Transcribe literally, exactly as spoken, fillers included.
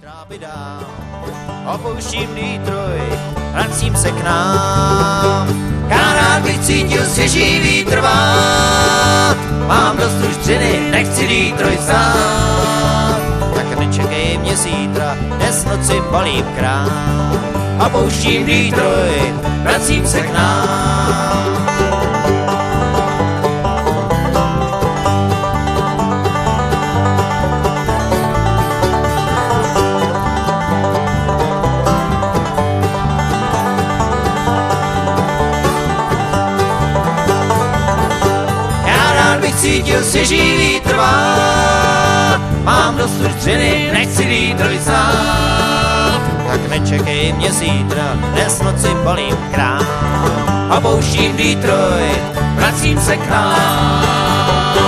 Drápy dál, opouštím Detroit, vracím se k nám. Já rád bych cítil svěží vítr vát, mám dost ruštřiny, nechci Detroit znát. Tak nečekej mě zítra, dnes noci balím krám. Opouštím Detroit, vracím se k nám. Cítil svěží vítr vát, mám dost ruštřiny, nechci Detroit znát. Tak nečekej mě zítra, dnes noci balím krám. Opouštím Detroit, vracím se k nám.